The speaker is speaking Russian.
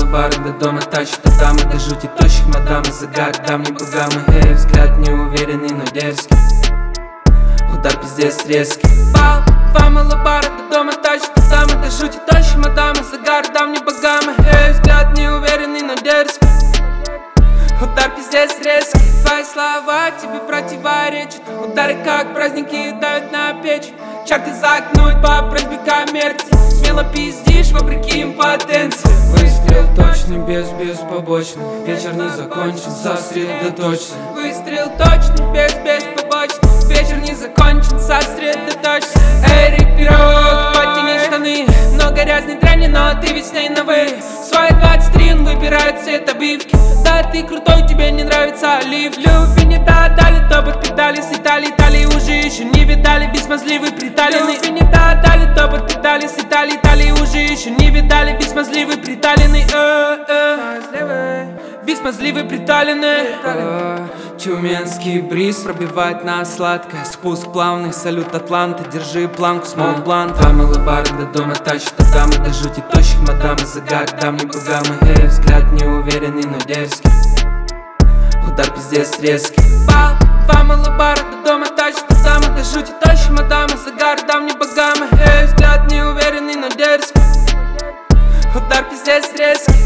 бары до дома тащат, а дамы до жути тощих мадам и загар, дам не богамы. Эй, взгляд неуверенный, но дерзкий, удар пиздец резкий. Два малобара до дома тащат, а дамы до жути тощих мадам и загар, дам не богамы. Эй, взгляд неуверенный, но дерзкий, удар пиздец резкий. Твои слова тебе противоречат, удары как праздники давят на печень. Чарты загнуть по просьбе коммерции, смело пиздишь вопреки импотенции. Выстрел точный, без побочный, вечер не закончен, сосредоточься. Выстрел точный, без побочный, вечер не закончен, сосредоточься. Эрик Пирог, подтяни штаны, много грязной дряни, но ты ведь с ней на вы. Свои 23 он выбирает цвет обивки. Да ты крутой, тебе не нравится олив. Любви не дали, топот педали с Италии. Италии уже еще не видали, ведь смазливый приталенный. Любви не дали, топот педали с Италии. Италии уже еще не видали, ведь смазливый приталенный. Ведь смазливый приталенный. Тюменский бриз пробивает нас сладкое, спуск плавный, салют Атланты, держи планку, смоук блант. Два малобара до дома тащат, а дамы до жути тощих мадам и загар, дам не богамы. Эй, взгляд неуверенный, но дерзкий, удар пиздец резкий. Два малобара до дома тащат, а дамы до жути тощих мадам и загар, дам не богамы. Эй, взгляд неуверенный, но дерзкий, удар пиздец резкий.